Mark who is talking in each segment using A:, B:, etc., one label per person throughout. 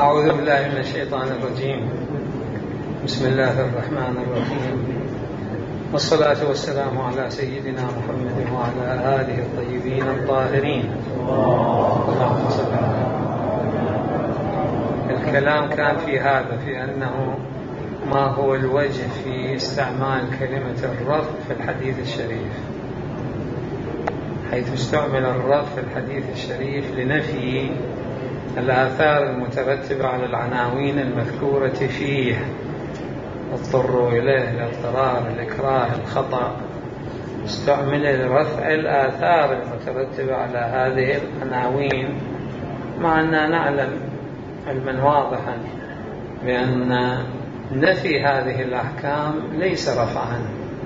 A: أعوذ بالله من الشيطان الرجيم. بسم الله الرحمن الرحيم، والصلاة والسلام على سيدنا محمد وعلى آله الطيبين الطاهرين. اللهم صل على محمد. الكلام كان في هذا، في أنه ما هو الوجه في استعمال كلمة الرف في الحديث الشريف، حيث استعمل الرف في الحديث الشريف لنفي الآثار المترتبة على العناوين المذكورة فيه: اضطروا إليه، الاضطرار، الإكراه، الخطأ. استعمل لرفع الآثار المترتبة على هذه العناوين، مع أننا نعلم علما واضحا بأن نفي هذه الأحكام ليس رفعا،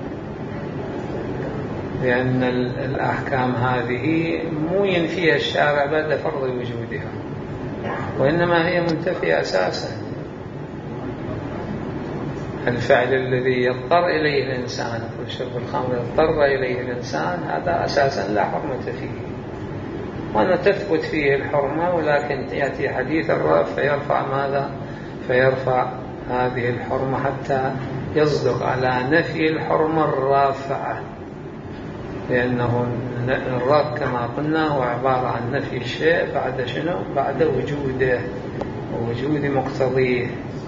A: لأن الأحكام هذه مو ينفيها الشارع بعد فرض وجودها، وإنما هي منتفية أساسا. الفعل الذي يضطر إليه الإنسان، شرب الخمر يضطر إليه الإنسان، هذا أساسا لا حرمة فيه، وأن تثبت فيه الحرمة، ولكن يأتي حديث الرف فيرفع ماذا؟ فيرفع هذه الحرمة حتى يصدق على نفي الحرمة الرافعة، لأنه الرف كما قلنا هو عبارة عن نفي الشيء بعد شنو؟ بعد وجوده ووجود مقتضيه،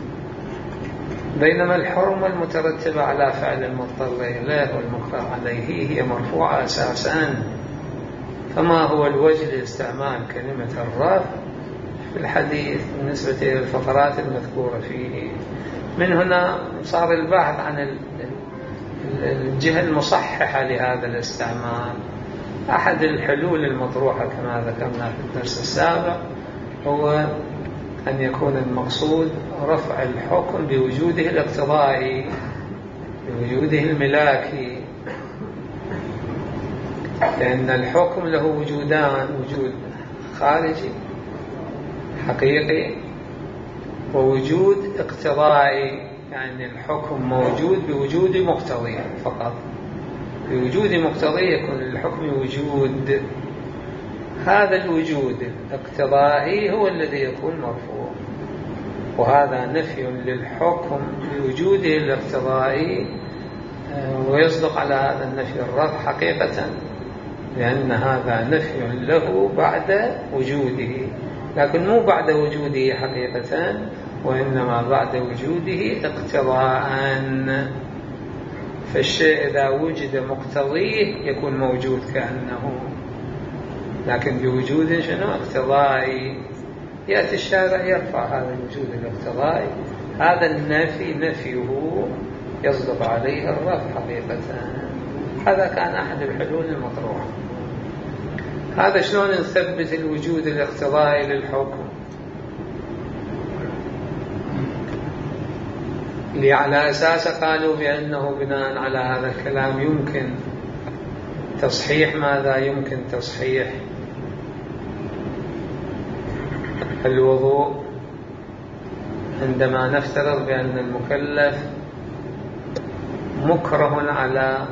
A: بينما الحرمة المترتبة على فعل المضطر إليه والمكره عليه هي مرفوعة أساسا. فما هو الوجه لاستعمال كلمة الرف في الحديث بالنسبة إلى الفقرات المذكورة فيه؟ من هنا صار البحث عن الجهة المصححة لهذا الاستعمال. أحد الحلول المطروحة كما ذكرنا في الدرس السابق هو أن يكون المقصود رفع الحكم بوجوده الاقتضائي، بوجوده الملاكي، لأن الحكم له وجودان: وجود خارجي حقيقي، ووجود اقتضائي، يعني الحكم موجود بوجود مقتضي فقط. بوجود مقتضي يكون للحكم وجود، هذا الوجود الاقتضائي هو الذي يكون مرفوع، وهذا نفي للحكم بوجوده الاقتضائي، ويصدق على هذا النفي الرفع حقيقة، لأن هذا نفي له بعد وجوده، لكن مو بعد وجوده حقيقة، وإنما بعد وجوده اقتضاء. فالشيء إذا وجد مقتضيه يكون موجود كأنه، لكن بوجود شنو؟ اقتضائي. يأتي الشارع يرفع هذا الوجود الاقتضائي، هذا النفي نفيه يصدق عليه الرفع حقيقة. هذا كان أحد الحلول المطروحة. هذا شلون نثبت الوجود الاقتضائي للحكم؟ اللي على أساس قالوا بأنه بناء على هذا الكلام يمكن تصحيح ماذا؟ يمكن تصحيح الوضوء عندما نفترض بأن المكلف مكره على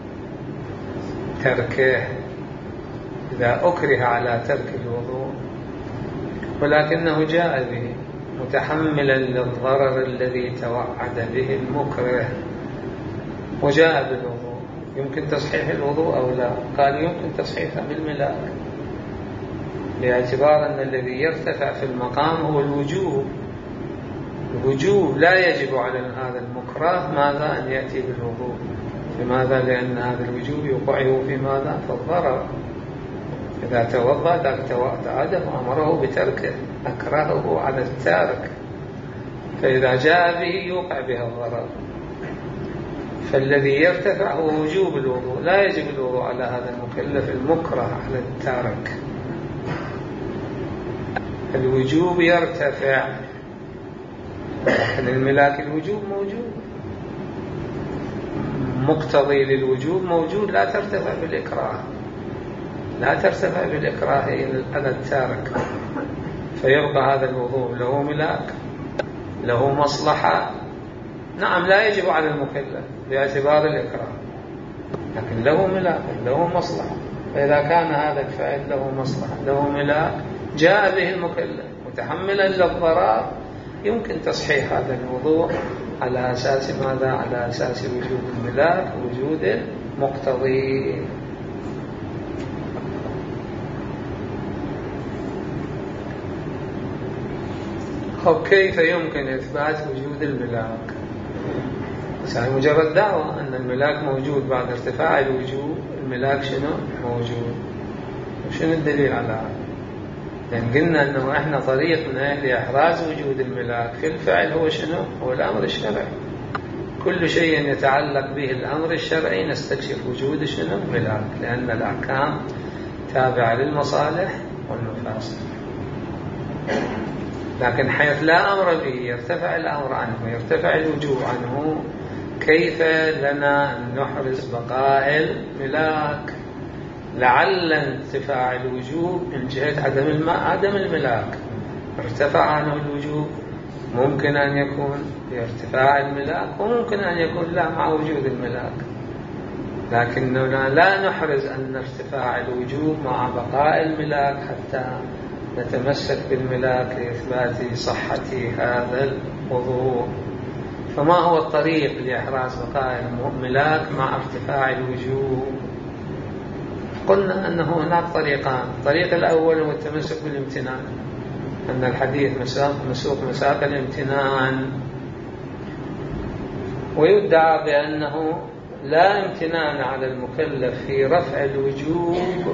A: تركه، إذا أكره على ترك الوضوء ولكنه جاء به متحملا للضرر الذي توعد به المكره وجاء بالوضوء، يمكن تصحيح الوضوء أو لا؟ قال يمكن تصحيحه بالملاك، باعتبار أن الذي يرتفع في المقام هو الوجوب. الوجوب لا يجب على هذا المكره ماذا؟ أن يأتي بالوضوء. لماذا؟ لأن هذا الوجوب يوقعه في ماذا؟ في الضرر. إذا توضأ تعاده وأمره بتركه، أكرهه على التارك، فإذا جاء به يوقع به الضرر. فالذي يرتفع هو وجوب الوضوء، لا يجب الوضوء على هذا المكلف المكره على التارك. الوجوب يرتفع، لكن الملاك الوجوب موجود، مقتضي للوجوب موجود، لا ترتفع بالإكراه، لا ترتفع بالإكراه على التارك. فيبقى هذا الوضوء له ملاك، له مصلحة. نعم لا يجب على المكلف باعتبار الإكراه، لكن له ملاك، له مصلحة. فإذا كان هذا الفعل له مصلحة له ملاك جاء به المكلف متحملا للضرر يمكن تصحيح هذا الوضوء على أساس ماذا؟ على أساس وجود الملاك ووجود المقتضي. طب كيف يمكن إثبات وجود الملاك؟ يعني مجرد دعوة أن الملاك موجود بعد ارتفاع الوجوب، الملاك شنو؟ موجود. وشنو الدليل على هذا؟ لأن قلنا أنه إحنا طريقنا لإحراز وجود الملاك في الفعل هو شنو؟ هو الأمر الشرعي. كل شيء يتعلق به الأمر الشرعي نستكشف وجود شنو؟ الملاك، لأن الأحكام تابعة للمصالح والمفاسد. لكن حيث لا أمر به يرتفع الأمر عنه ويرتفع الوجوب عنه، كيف لنا أن نحرز بقاء الملاك؟ لعل انتفاع الوجوب من جهة عدم الملاك، ارتفع عنه الوجوب، ممكن أن يكون بارتفاع الملاك وممكن أن يكون لا مع وجود الملاك، لكننا لا نحرز أن ارتفاع الوجوب مع بقاء الملاك حتى نتمسك بالملاك لإثبات صحة هذا الوضوء. فما هو الطريق لإحراز بقاء الملاك مع ارتفاع الوجوب؟ قلنا أنه هناك طريقان. الطريق الأول هو التمسك بالامتنان، أن الحديث مسوق مساق الامتنان، ويدعى بأنه لا امتنان على المكلف في رفع الوجوب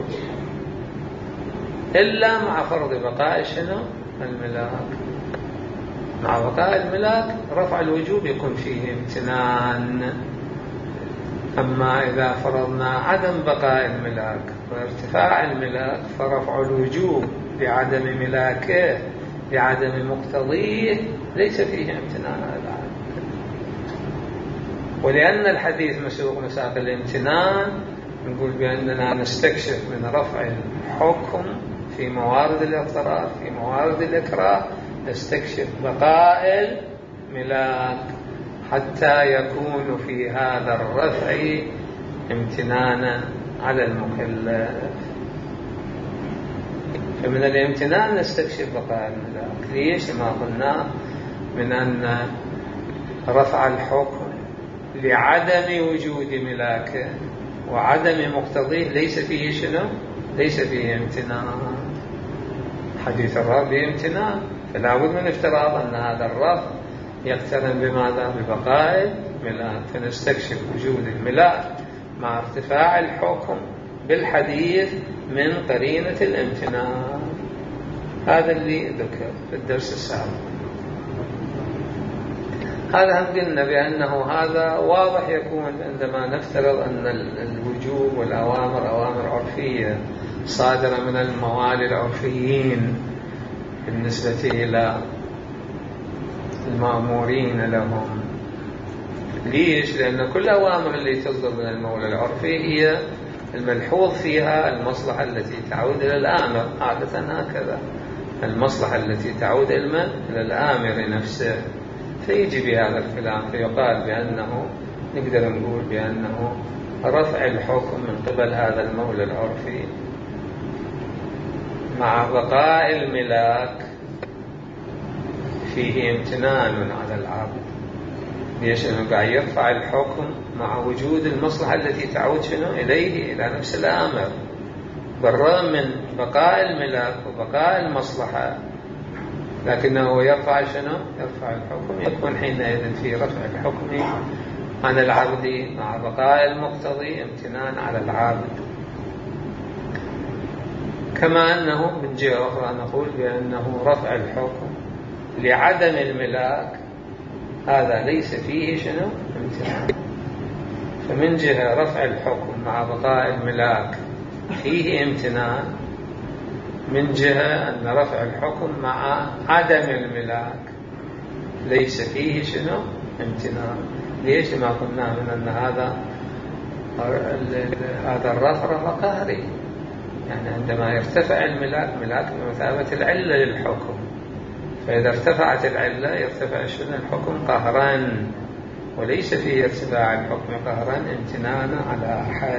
A: إلا مع فرض بقاء شنو؟ الملاك. مع بقاء الملاك رفع الوجوب يكون فيه امتنان. أما إذا فرضنا عدم بقاء الملاك وارتفاع الملاك فرفع الوجوب بعدم ملاكه بعدم مقتضيه ليس فيه امتنان على العالم. ولأن الحديث مسوق مساق الامتنان نقول بأننا نستكشف من رفع الحكم في موارد الاضطرار، في موارد الإكراه نستكشف بقاء الملاك حتى يكون في هذا الرفع امتنانا على المكلف. فمن الامتنان نستكشف بقاء الملاك. ليش؟ ما قلنا من أن رفع الحكم لعدم وجود ملاكه وعدم مقتضيه ليس فيه شنو؟ ليس فيه امتنان. حديث الرفع بامتنان، فلا بد من افتراض أن هذا الرفع يقترن بماذا؟ ببقاء الملاك. فنستكشف وجود الملاك مع ارتفاع الحكم بالحديث من قرينة الامتنان. هذا اللي ذكر في الدرس السابق. هذا هم قلنا بأنه هذا واضح يكون عندما نفترض أن الوجوب والأوامر أوامر عرفية صادرة من الموالي العرفيين بالنسبة إلى المأمورين لهم. ليش؟ لأن كل أوامر اللي تصدر من المولى العرفي هي الملحوظ فيها المصلحة التي تعود إلى الآمر، عادة هكذا، المصلحة التي تعود إلى الآمر نفسه، فيجي بهذا الكلام فيقال بأنه نقدر نقول بأنه رفع الحكم من قبل هذا المولى العرفي مع بقاء الملاك فيه امتنان على العبد. ليش؟ أنه قاعد يرفع الحكم مع وجود المصلحة التي تعود شنو؟ إليه، إلى نفس الآمر، بالرغم من بقاء الملاك وبقاء المصلحة، لكنه يرفع شنو؟ يرفع الحكم. يكون حينئذ في رفع الحكم عن العبد مع بقاء المقتضي امتنان على العبد. كما أنه من جهة أخرى نقول بأنه رفع الحكم لعدم الملاك هذا ليس فيه شنو؟ امتنان. فمن جهة رفع الحكم مع بقاء الملاك فيه امتنان، من جهة أن رفع الحكم مع عدم الملاك ليس فيه شنو؟ امتنان. ليش؟ ما قلنا من أن هذا الرفع قهري، يعني عندما يرتفع الملاك ملاك بمثابة العلة للحكم، فإذا ارتفعت العلة يرتفع شنو؟ الحكم قهرا، وليس فيه ارتفاع الحكم قهرا امتنانا على أحد،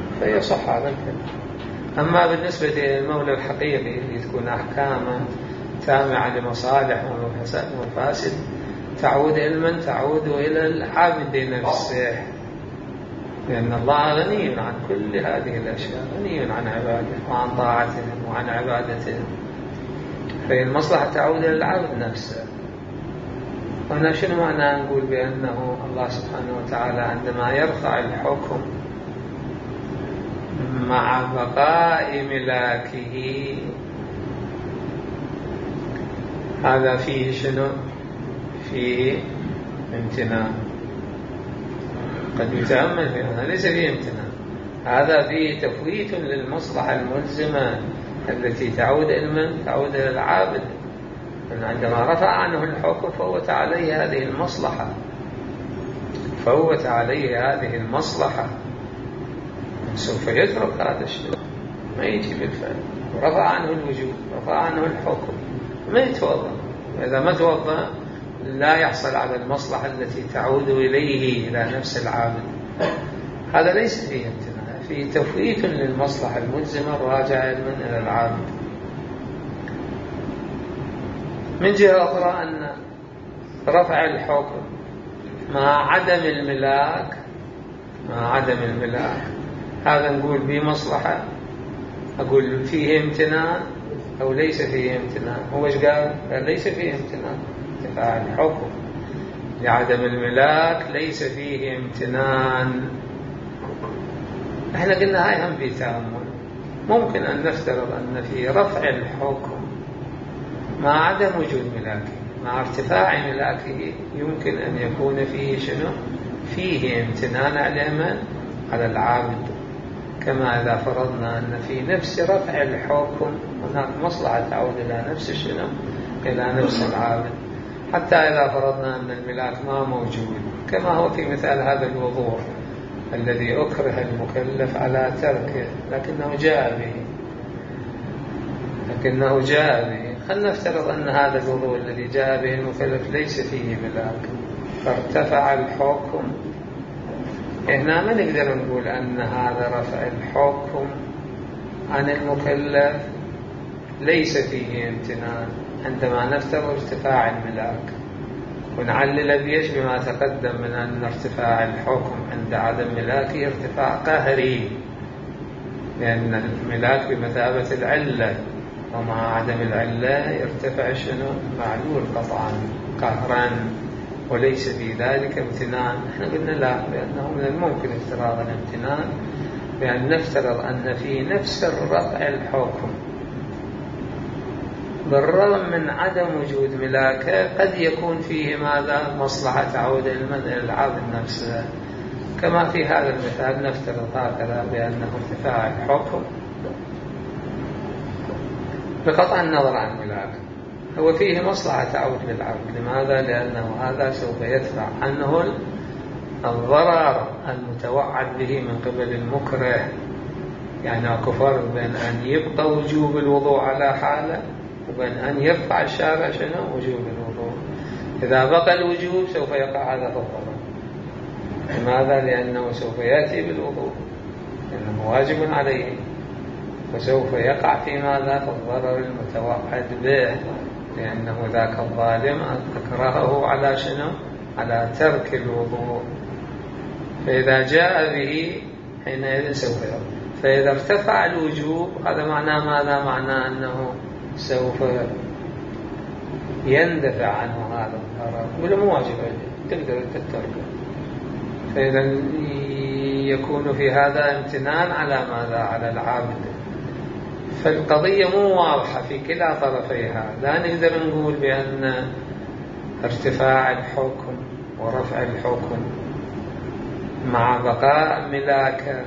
A: فيصح هذا الكلام. أما بالنسبة للمولى الحقيقي اللي تكون أحكامه تامعة لمصالح ومفاسد تعود علما تعود إلى العابد نفسه، لأن الله غني عن كل هذه الأشياء، غني عن عباده وعن طاعتهم وعن عبادتهم، فهي المصلحة تعود إلى العبد نفسه. وهنا شنو معنى نقول بأنه الله سبحانه وتعالى عندما يرفع الحكم مع بقاء ملاكه هذا فيه شنو؟ فيه امتنان. قد يتأمل في هذا، ليس فيه امتنان، هذا فيه تفويت للمصلحة الملزمة التي تعود علما تعود إلى العابد. عندما رفع عنه الحكم فوت عليه هذه المصلحة، فوت عليه هذه المصلحة، سوف يترك هذا الشيء، ما يجي بالفعل. ورفع عنه الوجوب، رفع عنه الحكم، ما يتوضأ. إذا ما توضأ لا يحصل على المصلحة التي تعود إليه إلى نفس العابد. هذا ليس فيه امتناع، فيه تفويت للمصلحة الملزمة الراجعة من إلى العابد. من جهة أخرى أن رفع الحكم مع عدم الملاك، مع عدم الملاك، هذا نقول به مصلحة، أقول فيه امتنان أو ليس فيه امتنان. هو ايش قال؟ قال ليس فيه امتنان، ارتفاع الحكم لعدم الملاك ليس فيه امتنان. احنا قلنا هاي هم في تأمل. ممكن أن نفترض أن في رفع الحكم مع عدم وجود ملاكه، مع ارتفاع ملاكه، يمكن أن يكون فيه شنو؟ فيه امتنان على العابد. كما إذا فرضنا أن في نفس رفع الحكم هناك مصلحة تعود إلى نفس شنو؟ إلى نفس العابد. حتى إذا فرضنا أن الملاك ما موجود، كما هو في مثال هذا الوضوء الذي أكره المكلف على تركه لكنه جاء به، خلنا نفترض أن هذا الوضوء الذي جاء به المكلف ليس فيه ملاك، فارتفع الحكم. هنا ما نقدر نقول أن هذا رفع الحكم عن المكلف ليس فيه امتنان عندما نفترض ارتفاع الملاك، ونعلل بيش بما تقدم من أن ارتفاع الحكم عند عدم ملاكه ارتفاع قهري، لأن الملاك بمثابة العلة، ومع عدم العلة يرتفع شنو؟ معلول قطعا قهرا، وليس في ذلك امتنان. احنا قلنا لا، لأنه من الممكن افتراض الامتنان بأن نفترض أن في نفس الرفع الحكم بالرغم من عدم وجود ملاكه قد يكون فيه ماذا؟ مصلحة تعود إلى العابد نفسه. كما في هذا المثال نفترض هكذا بأنه ارتفاع الحكم بقطع النظر عن ملاك هو فيه مصلحة تعود للعبد. لماذا؟ لأنه هذا سوف يدفع عنه الضرر المتوعد به من قبل المكره. يعني كفر بين أن يبقى وجوب الوضوء على حاله وبين أن يرفع الشارع شنو؟ وجوب الوضوء. إذا بقى الوجوب سوف يقع هذا في الضرر. لماذا؟ لأنه سوف يأتي بالوضوء لأنه واجب عليه، وسوف يقع في ماذا؟ في الضرر المتوعد به، لأنه ذاك الظالم أكرهه على شنو؟ على ترك الوضوء. فإذا جاء به حينئذ سوف يقع. فإذا ارتفع الوجوب هذا معناه ماذا؟ معناه أنه سوف يندفع عنه هذا الضرر، ولا مو واجب عليه، تقدر تتركه. فإذا يكون في هذا امتنان على ماذا؟ على العابد. فالقضية مو واضحة في كلا طرفيها. لا نقدر نقول بأن ارتفاع الحكم ورفع الحكم مع بقاء ملاك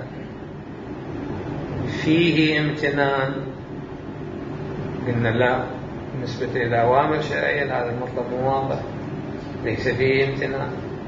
A: فيه امتنان. قلنا لا، بالنسبة إلى أوامر شرعية هذا المطلب مو واضح، ليس فيه امتنان.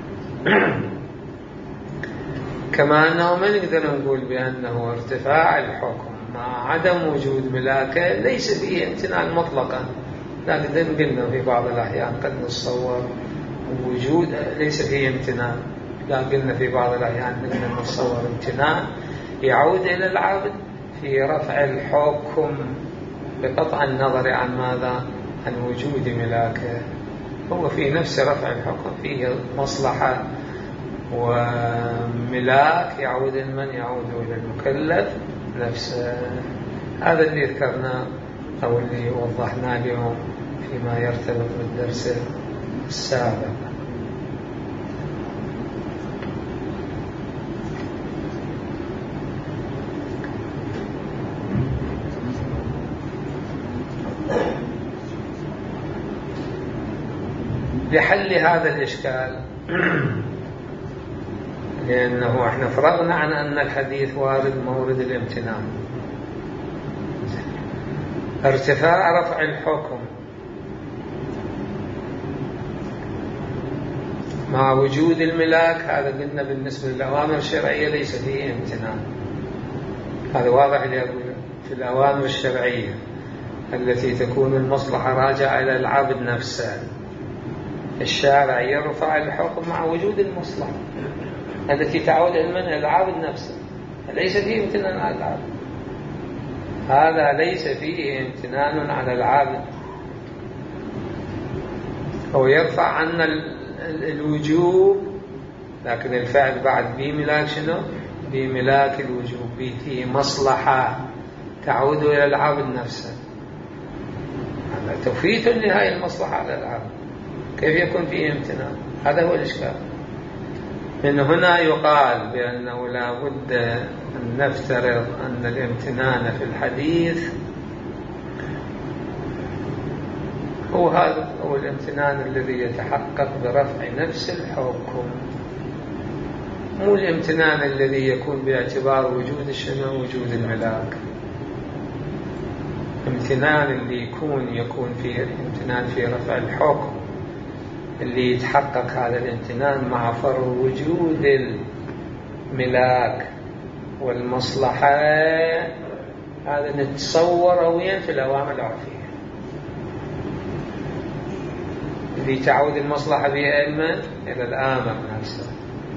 A: كما أنه ما نقدر نقول بأنه ارتفاع الحكم مع عدم وجود ملاكه ليس فيه امتنان مطلقا. لكن قلنا في بعض الأحيان قد نتصور وجود ليس فيه امتنان، لكن في بعض الأحيان قد نتصور امتنان يعود إلى العبد في رفع الحكم بقطع النظر عن ماذا؟ عن وجود ملاكه. هو في نفس رفع الحكم فيه مصلحة وملاك يعود من يعود إلى المكلف نفسه. هذا اللي ذكرناه أو اللي وضحناه اليوم فيما يرتبط بالدرس السابق. لحل هذا الإشكال، لأنه احنا فرغنا عن أن الحديث وارد مورد الامتنان، ارتفاع رفع الحكم مع وجود الملاك، هذا قلنا بالنسبة للأوامر الشرعية ليس فيه امتنان. هذا واضح في الأوامر الشرعية التي تكون المصلحة راجعة إلى العبد نفسه، الشارع يرفع الحكم مع وجود المصلحة التي تعود إلى العبد نفسه، ليس فيه امتنان على العبد. هذا ليس فيه امتنان على العبد. هو يرفع عنا الوجوب، لكن الفعل بعد بملاك شنو؟ بملاك الوجوب، فيه مصلحة تعود إلى العبد نفسه. هذا توفيت لهذه المصلحة على العبد، كيف يكون فيه امتنان؟ هذا هو الإشكال. من هنا يقال بأنه لا بد أن نفترض أن الامتنان في الحديث هو هذا، هو الامتنان الذي يتحقق برفع نفس الحكم، مو الامتنان الذي يكون باعتبار وجود شنو؟ وجود الملاك. امتنان اللي يكون فيه امتنان في رفع الحكم، اللي يتحقق هذا الامتنان مع فرض وجود الملاك والمصلحة. هذا نتصور وين في الأوامر العرفية اللي تعود المصلحة بها إلى الآمر نفسه.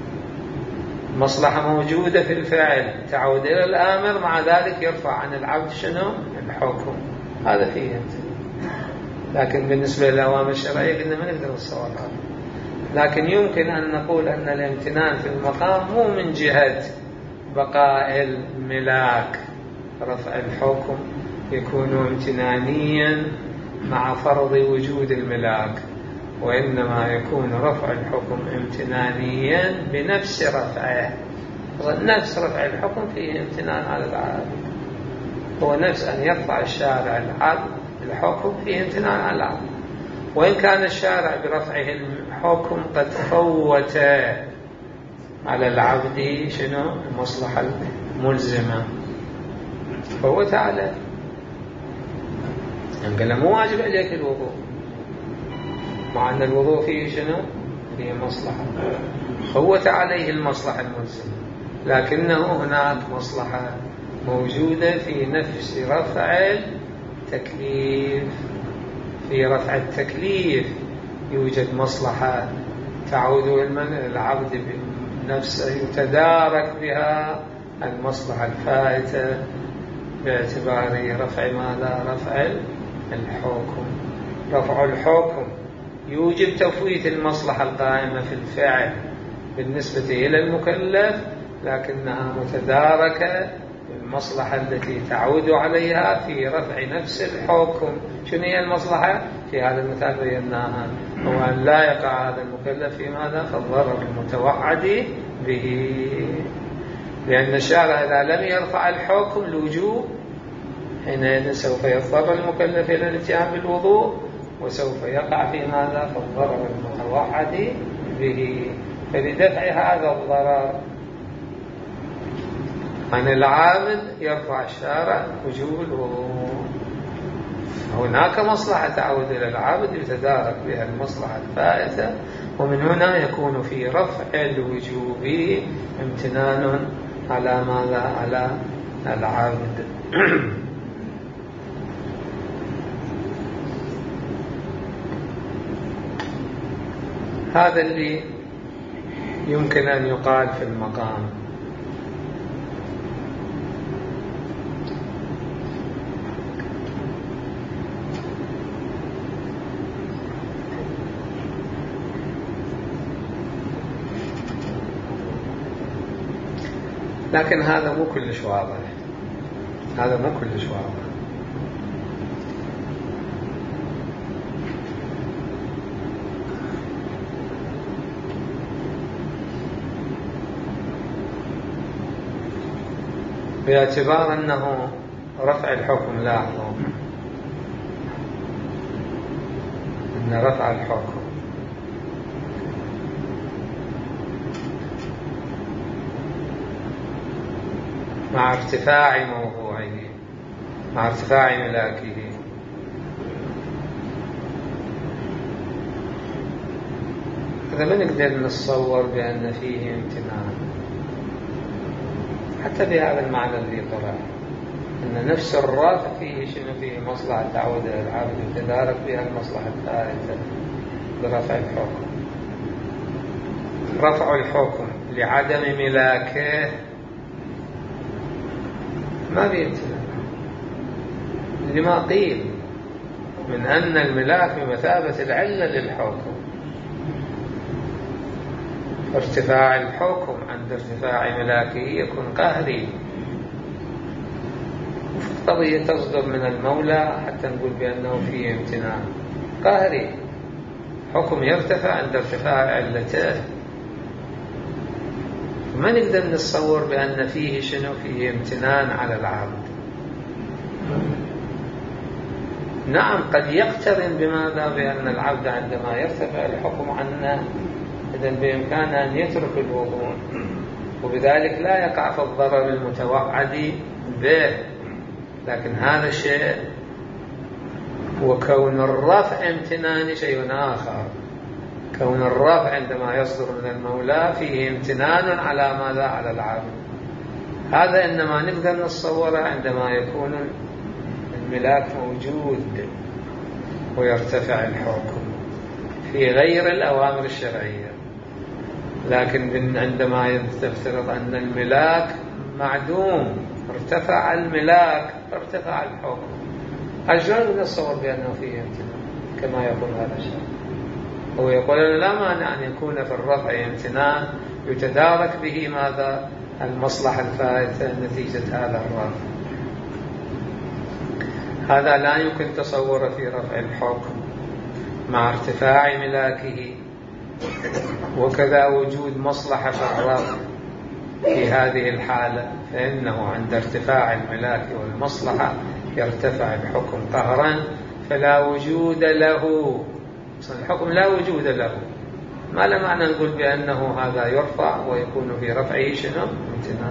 A: مصلحة موجودة في الفعل تعود إلى الآمر، مع ذلك يرفع عن العبد شنو؟ الحكم. هذا فيه امتنان. لكن بالنسبة للأوامر الشرعية قلنا ما نقدر نتصور هذا. لكن يمكن أن نقول أن الامتنان في المقام مو من جهة بقاء الملاك، رفع الحكم يكون امتنانيا مع فرض وجود الملاك، وإنما يكون رفع الحكم امتنانيا بنفس رفعه. نفس رفع الحكم فيه امتنان على العبد، هو نفس أن يرفع الشارع العبد الحكم فيه امتنان على العبد، وإن كان الشارع برفعه الحكم قد فوت على العبد شنو؟ المصلحة الملزمة، فوت عليه. قال له مو واجب عليك الوضوء، مع أن الوضوء فيه شنو؟ فيه مصلحة، فوت عليه المصلحة الملزمة، لكنه هناك مصلحة موجودة في نفس رفع التكليف. في رفع التكليف يوجد مصلحة تعود إلى العبد بنفسه، يتدارك بها المصلحة الفائتة باعتبار رفع ماذا؟ رفع الحكم. رفع الحكم يوجب تفويت المصلحة القائمة في الفعل بالنسبة إلى المكلف، لكنها متداركة المصلحة التي تعود عليها في رفع نفس الحكم. شنو هي المصلحة؟ في هذا المثال بيناها، هو أن لا يقع هذا المكلف في ماذا؟ في الضرر المتوعد به، لأن الشارع إذا لم يرفع الحكم الوجوب حينئذ سوف يضطر المكلف إلى الاتيان بالوضوء، وسوف يقع في ماذا؟ في الضرر المتوعد به. فلدفع هذا الضرر عن العابد يرفع الشارع وجوب الوضوء. هناك مصلحة تعود إلى العابد يتدارك بها المصلحة الفائتة، ومن هنا يكون في رفع الوجوب امتنان على ماذا؟ على العابد. هذا اللي يمكن أن يقال في المقام. لكن هذا مو كلش واضح، هذا مو كلش واضح. باعتبار أنه رفع الحكم، لاحظوا أن رفع الحكم مع ارتفاع موضوعه، مع ارتفاع ملاكه، هذا ما نقدر نتصور بأن فيه امتنان حتى بهذا المعنى اللي طلع، أن نفس الرافع فيه شنو، فيه مصلحة تعود إلى العبد وتدارك بها المصلحة الثالثة برفع الحكم. رفع الحكم لعدم ملاكه ما بيمتنع، لما قيل من أن الملاك بمثابة العلة للحكم. ارتفاع الحكم عند ارتفاع ملاكه يكون قهري، قضية تصدر من المولى حتى نقول بأنه فيه امتنان قهري. حكم يرتفع عند ارتفاع علته، ما نقدر نتصور بأن فيه شنو، فيه امتنان على العبد. نعم قد يقترن بماذا، بأن العبد عندما يرتفع الحكم عنه إذن بإمكانه أن يترك الوضوء، وبذلك لا يقع في الضرر المتوعد به. لكن هذا شيء، وكون الرفع امتنان شيء آخر. كون الرفع عندما يصدر من المولى فيه امتنان على ماذا، على العبد. هذا إنما نقدر نتصوره عندما يكون الملاك موجود ويرتفع الحكم في غير الأوامر الشرعية. لكن عندما تفترض أن الملاك معدوم، ارتفع الملاك ارتفع الحكم، الجواب نتصور بأنه فيه امتنان كما يقول هذا الشيء. هو يقول لا مانع أن يكون في الرفع امتنان يتدارك به ماذا، المصلحة الفائتة نتيجة هذا الرفع. هذا لا يمكن تصوره في رفع الحكم مع ارتفاع ملاكه، وكذا وجود مصلحة في الرفع في هذه الحالة، فإنه عند ارتفاع الملاك والمصلحة يرتفع الحكم قهرا، فلا وجود له. الحكم لا وجود له، ما لا معنى نقول بأنه هذا يرفع ويكون في رفعه شنو، امتنان.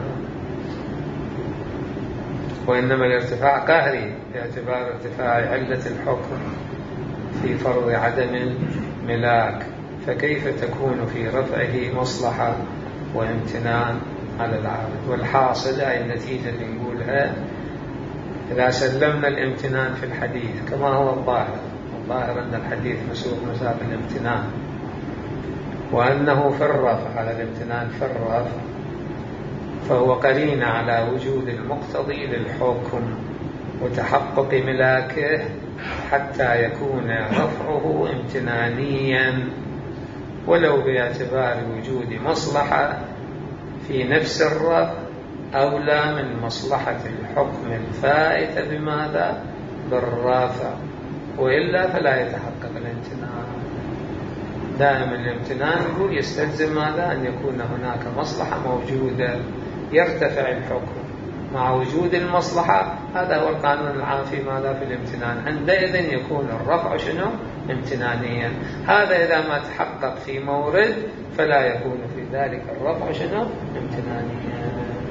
A: وإنما الارتفاع قهري باعتبار ارتفاع علة الحكم في فرض عدم الملاك، فكيف تكون في رفعه مصلحة وامتنان على العابد؟ والحاصل أي النتيجة اللي نقولها، إذا سلمنا الامتنان في الحديث كما هو الظاهر أن الحديث مسوق مساق الامتنان، وأنه في الرفع على الامتنان في الرفع، فهو قرين على وجود المقتضي للحكم وتحقق ملاكه حتى يكون رفعه امتنانيا، ولو باعتبار وجود مصلحة في نفس الرفع أولى من مصلحة الحكم الفائتة بماذا، بالرافع، وإلا فلا يتحقق الامتنان. دائما الامتنان يقول يستلزم ماذا، أن يكون هناك مصلحة موجودة يرتفع الحكم مع وجود المصلحة. هذا هو القانون العام في ماذا، في الامتنان. عندئذ يكون الرفع شنو، امتنانيا. هذا إذا ما تحقق في مورد فلا يكون في ذلك الرفع شنو، امتنانيا.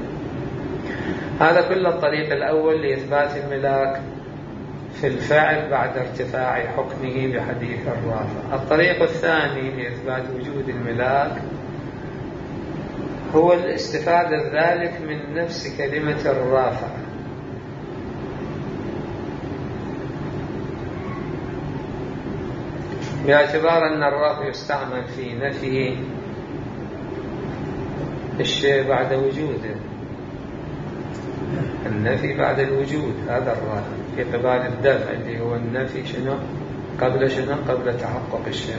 A: هذا كل الطريق الأول لإثبات الملاك في الفعل بعد ارتفاع حكمه بحديث الرافع. الطريق الثاني لإثبات وجود الملاك هو الاستفادة ذلك من نفس كلمة الرافع. باعتبار أن الرافع يستعمل في نفي الشيء بعد وجوده، النفي بعد الوجود، هذا الرافع في قبال الدفع اللي هو النفي شنو، قبل شنو، قبل تحقق الشيء،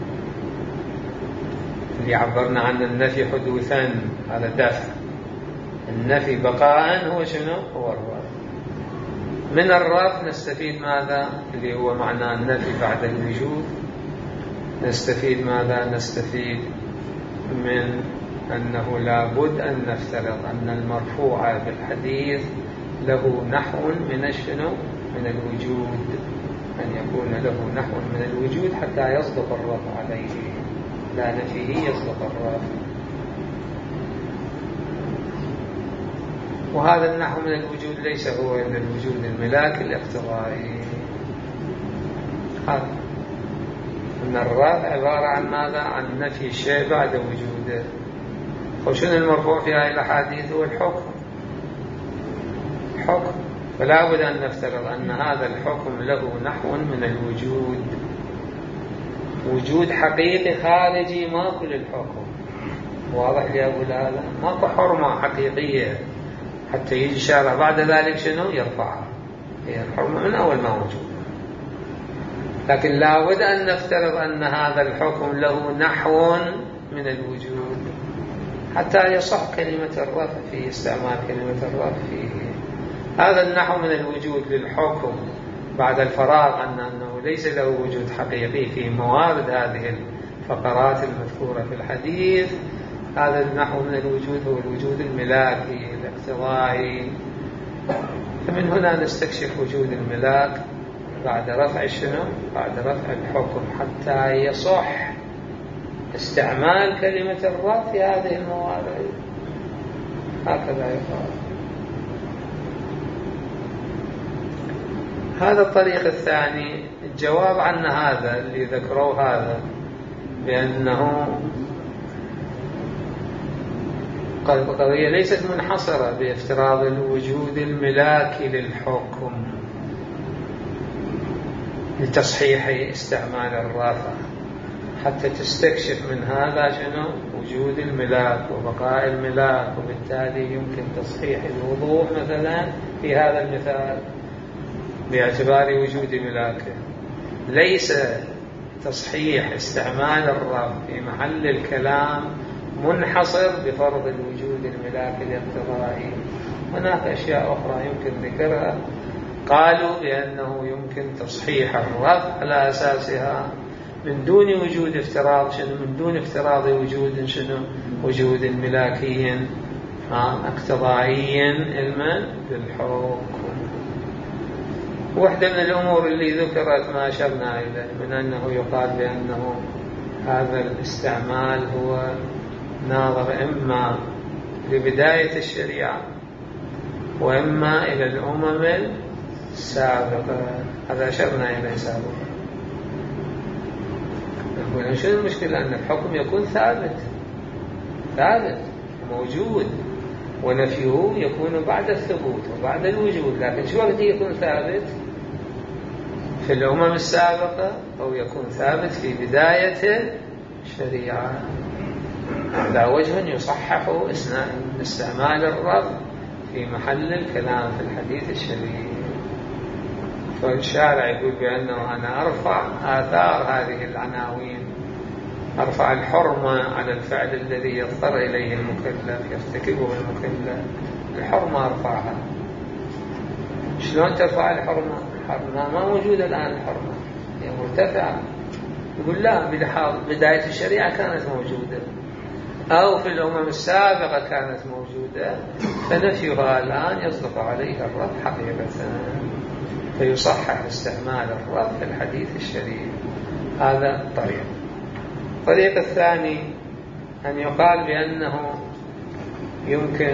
A: اللي عبرنا عن النفي حدوثا، هذا دفع. النفي بقاء هو شنو؟ هو الرف. من الرف نستفيد ماذا؟ اللي هو معنى النفي بعد الوجود. نستفيد ماذا؟ نستفيد من أنه لابد أن نفترض أن المرفوع بالحديث له نحو من شنو؟ من الوجود، أن يكون له نحو من الوجود حتى يصدق الرف عليه، لا نفيه يصدق الرف. وهذا النحو من الوجود ليس هو من الوجود الملاك الاقتضائي. هذا أن الرف عبارة عن ماذا؟ عن نفي الشيء بعد وجوده. وشنو المرفوع في هذه الأحاديث؟ هو الحكم. حكم، فلا بد أن نفترض أن هذا الحكم له نحو من الوجود، وجود حقيقي خارجي ماكو للحكم. واضح لي أقول هذا؟ ماكو حرمة حقيقية حتى يجي الشارع بعد ذلك شنو؟ يرفعها. هي الحرمة من أول ما وجود، لكن لا بد أن نفترض أن هذا الحكم له نحو من الوجود حتى يصح كلمة الرف في استعمال كلمة الرف فيه. هذا النحو من الوجود للحكم بعد الفراغ أنه ليس له وجود حقيقي في موارد هذه الفقرات المذكورة في الحديث. هذا النحو من الوجود هو الوجود الملاكي الاقتضائي. فمن هنا نستكشف وجود الملاك بعد رفع شنو؟ بعد رفع الحكم حتى يصح استعمال كلمة الرف في هذه الموارد. هكذا يقال. هذا الطريق الثاني. الجواب عن هذا اللي ذكروه هذا بأنه القضية ليست منحصرة بافتراض الوجود الملاكي للحكم لتصحيح استعمال الرافع، حتى تستكشف من هذا شنو؟ وجود الملاك وبقاء الملاك، وبالتالي يمكن تصحيح الوضوء مثلا في هذا المثال باعتبار وجود ملاكه. ليس تصحيح استعمال الرب في محل الكلام منحصر بفرض الوجود الملاكي الاقتضائي. هناك أشياء أخرى يمكن ذكرها. قالوا بأنه يمكن تصحيح الرب على أساسها من دون وجود افتراض شنو؟ من دون افتراض وجود شنو؟ وجود ملاكي اقتضائي علما بالحكم. واحدة من الأمور اللي ذكرت ما أشرنا إليه من أنه يقال بأنه هذا الاستعمال هو ناظر إما لبداية الشريعة وإما إلى الأمم السابقة. هذا أشرنا إليه سابقا. نقول شو المشكلة؟ أن الحكم يكون ثابت موجود، ونفيه يكون بعد الثبوت وبعد الوجود. لكن شو وقت يكون ثابت؟ في الأمم السابقة، أو يكون ثابت في بداية الشريعة. هذا وجه يصحح استعمال الرب في محل الكلام في الحديث الشريف. فالشارع يقول بأنه أنا أرفع آثار هذه العناوين، أرفع الحرمة على الفعل الذي يضطر إليه المكلف يرتكبه المكلف. الحرمة أرفعها. شلون ترفع الحرمة؟ الحرمة ما موجودة الآن، الحرمة هي مرتفعة. يقول لا، بداية الشريعة كانت موجودة أو في الأمم السابقة كانت موجودة، فنفيها الآن يصدق عليه الرب حقيقة، فيصحح استعمال الرب في الحديث الشريف. هذا طريق. الطريق الثاني أن يقال بأنه يمكن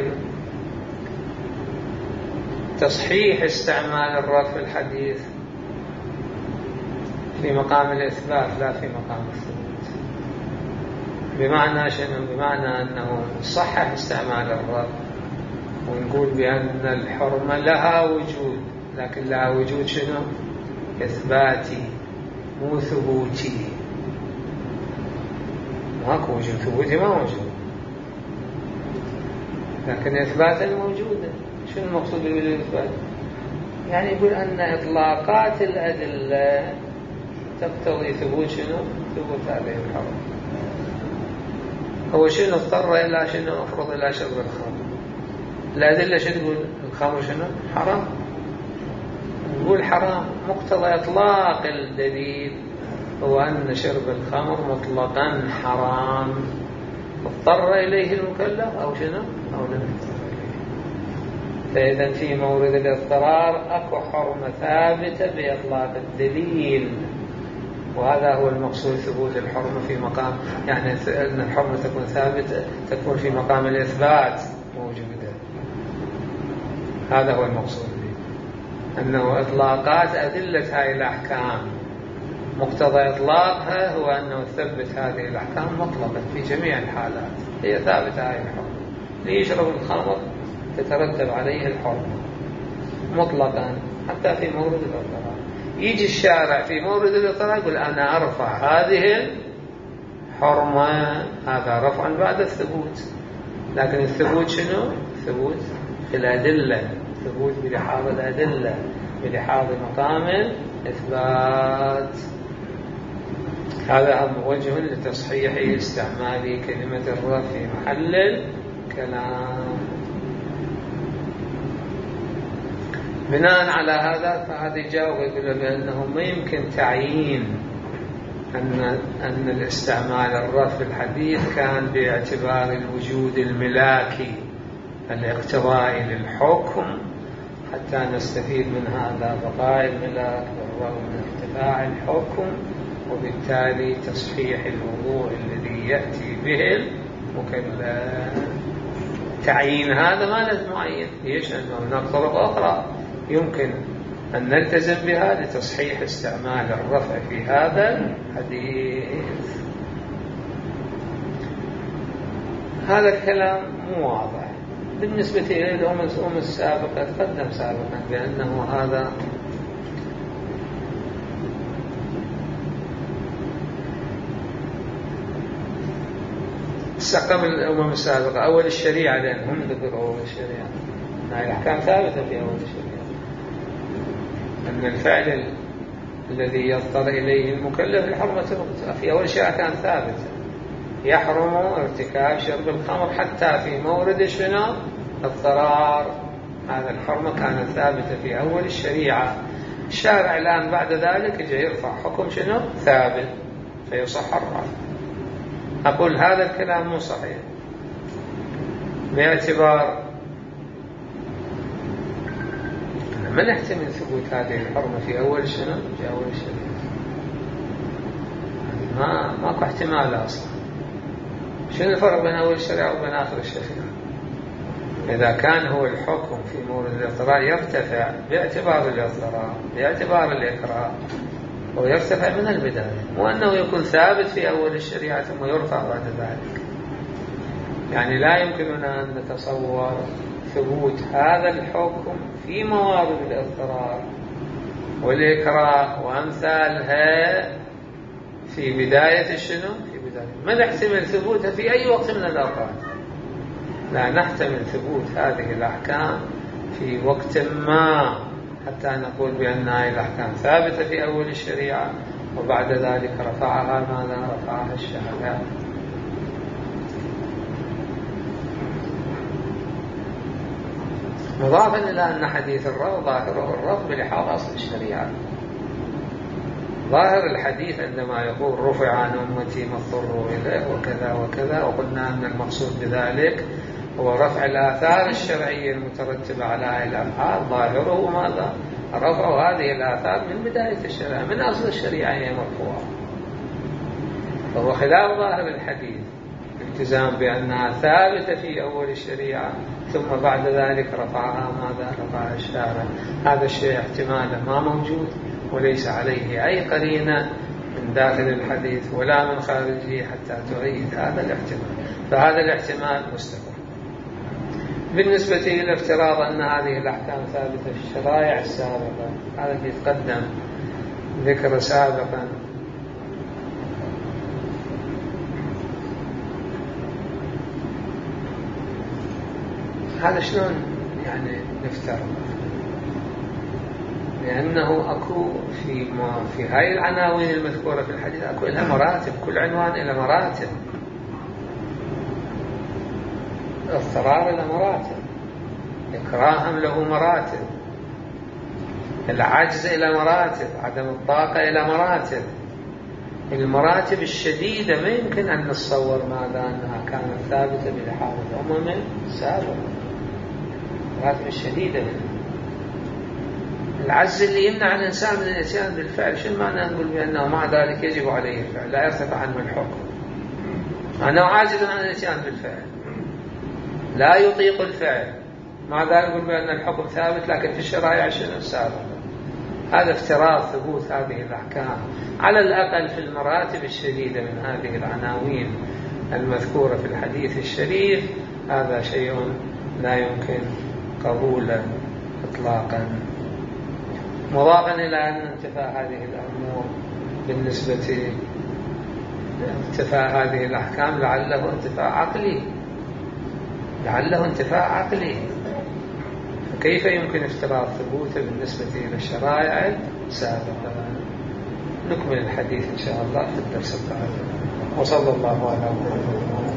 A: تصحيح استعمال الرب في الحديث في مقام الإثبات لا في مقام الثبوت. بمعنى شنو؟ بمعنى أنه صحح استعمال الرب ونقول بأن الحرمة لها وجود، لكن لها وجود شنو؟ إثباتي مو ثبوتي. ماكو وجود ثبوتي، ما موجود، لكن إثباتا موجودة. شنو المقصود بالوجود الإثبات؟ يعني يقول أن إطلاقات الأدلة تقتضي ثبوت شنو؟ ثبوت هذه الحرمة. هو شنو اضطر إلى شنو؟ أفرض إلى شرب الخمر. الأدلة شو تقول؟ الخمر شنو؟ حرام. نقول حرام مقتضى إطلاق الدليل هو أن شرب الخمر مطلقا حرام، اضطر إليه المكلف أو شنو؟ أو لم يضطر إليه. فإذا في مورد الاضطرار أكو حرمة ثابتة بإطلاق الدليل، وهذا هو المقصود، ثبوت الحرمة في مقام، يعني أن الحرمة تكون ثابتة، تكون في مقام الإثبات موجودة. هذا هو المقصود به، أنه إطلاقات أدلة هذه الأحكام مقتضى إطلاقها هو أنه تثبت هذه الأحكام مطلقا في جميع الحالات، هي ثابتة هذه الحرمة. ليشرب الخمر تترتب عليه الحرمة مطلقا حتى في مورد الاضطرار. يجي الشارع في مورد الاضطرار يقول أنا أرفع هذه الحرمة، هذا رفعا بعد الثبوت. لكن الثبوت شنو؟ ثبوت في الأدلة، ثبوت بلحاظ الأدلة، بلحاظ مقام الإثبات. هذا وجه لتصحيح استعمال كلمة الرفع في محل الكلام. بناء على هذا فهذا يجاوب يقول بأنه ما يمكن تعيين أن الاستعمال الرفع في الحديث كان باعتبار الوجود الملاكي الاقتضائي للحكم حتى نستفيد من هذا بقاء الملاك بالرغم من ارتفاع الحكم، وبالتالي تصحيح الوضوء الذي يأتي به المكلف. تعيين هذا ما لازم معين، ليش؟ أنه هناك طرق أخرى يمكن أن نلتزم بها لتصحيح استعمال الرفع في هذا الحديث. هذا الكلام مو واضح بالنسبة إلى الأمم السابقة. تقدم سابقا بأنه هذا قبل الأمم السابقة أول الشريعة، لأن هم ذكروا أول الشريعة، هذه الأحكام ثابتة في أول الشريعة، أن الفعل الذي يضطر إليه المكلف الحرمة في أول الشريعة كانت ثابتة، يحرم ارتكاب شرب الخمر حتى في مورد شنو؟ الضرار. هذا الحرمة كانت ثابتة في أول الشريعة. الشارع الآن بعد ذلك يجي يرفع حكم شنو؟ ثابت، فيصح الرفع. أقول هذا الكلام مو صحيح، باعتبار ما نحتمل ثبوت هذه الحرمة في أول شنو؟ في أول الشريعة، ماكو احتمال أصلا. شنو الفرق بين أول الشريعة وبين آخر الشريعة؟ إذا كان هو الحكم في مورد الاضطرار يرتفع باعتبار الاضطرار، باعتبار الإكراه، ويرتفع من البداية، وأنه يكون ثابت في أول الشريعة ثم يرفع بعد ذلك. يعني لا يمكننا أن نتصور ثبوت هذا الحكم في موارد الاضطرار والإكراه وأمثالها في بداية الشنو؟ في بداية ما نحتمل ثبوتها في أي وقت من الأوقات. لا نحتمل ثبوت هذه الأحكام في وقت ما حتى نقول بأن هذه الأحكام ثابتة في أول الشريعة وبعد ذلك رفعها ماذا؟ رفعها الشارع. مضافا إلى أن حديث الرفع ظاهره الرفع بلحاظ أصل الشريعة. ظاهر الحديث عندما يقول رفع عن أمتي ما اضطروا إليه وكذا وكذا، وقلنا أن المقصود بذلك هو رفع الآثار الشرعية المترتبة على هذه الأفعال، ظاهره ماذا؟ رفع هذه الآثار من بداية الشريعة، من أصل الشريعة هي مرفوعة. فهو خلاف ظاهر الحديث، التزام بأنها ثابتة في أول الشريعة ثم بعد ذلك رفعها ماذا؟ رفعها الشارع. هذا الشيء احتمالا ما موجود، وليس عليه أي قرينة من داخل الحديث ولا من خارجه حتى تؤيد هذا الاحتمال، فهذا الاحتمال مستقر. بالنسبة إلى افتراض أن هذه الأحكام ثابتة في الشرائع السابقة، هذا الذي يتقدم ذكر سابقا، هذا شلون يعني نفترض؟ لأنه أكو في هاي العناوين المذكورة في الحديث أكو لها مراتب، كل عنوان إلى مراتب، اضطرار إلى مراتب. إكراها له مراتب، العجز إلى مراتب، عدم الطاقة إلى مراتب. المراتب الشديدة ما يمكن أن نتصور ماذا أنها كانت ثابتة بلحاظ الأمم السابقة. المراتب الشديدة منها العجز اللي يمنع الإنسان من الاتيان بالفعل. شو معنى نقول بأنه مع ذلك يجب عليه الفعل لا يرتفع عنه الحكم؟ أنه عاجز عن الاتيان بالفعل لا يطيق الفعل، مع ذلك نقول بأن الحكم ثابت لكن في الشرائع السابقة. هذا افتراض ثبوت هذه الأحكام على الأقل في المراتب الشديدة من هذه العناوين المذكورة في الحديث الشريف. هذا شيء لا يمكن قبوله إطلاقا. مضافا إلى أن انتفاء هذه الأمور بالنسبة انتفاء هذه الأحكام لعله انتفاء عقلي، فكيف يمكن افتراض ثبوته بالنسبة إلى الشرائع السابقة؟ نكمل الحديث إن شاء الله في الدرس القادم. وصلى الله على محمد.